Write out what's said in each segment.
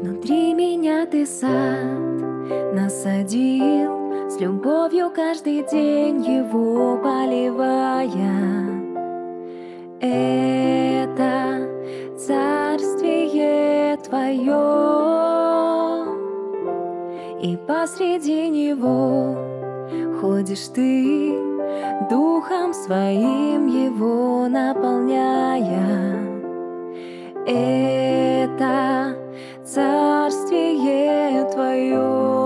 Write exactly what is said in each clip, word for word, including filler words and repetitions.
Внутри меня ты сад насадил, с любовью каждый день его поливая. Это царствие твое, и посреди него ходишь ты, духом своим его наполняя. Это царствие твое.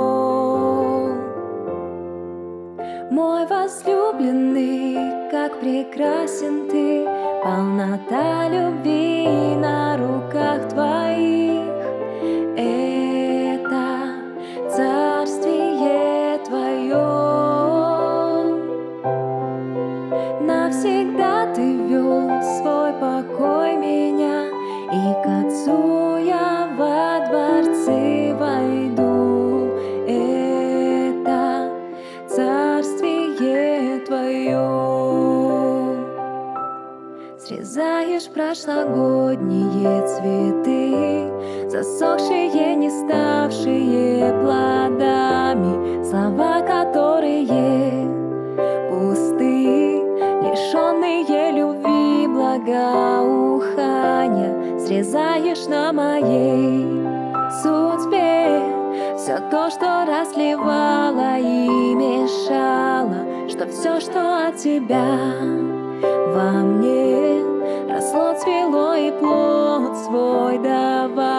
Мой возлюбленный, как прекрасен ты, полнота любви на руках твоих. Это царствие твое. Навсегда ты вел свой покой меня, и к Отцу я во дворцы войду. Это царствие твое. Срезаешь прошлогодние цветы, засохшие, не ставшие плодами, слова, которые пусты, лишенные любви, благоухания. Срезаешь на моей судьбе все то, что разливало и мешало, что все, что от тебя во мне росло, цвело и плод свой давало.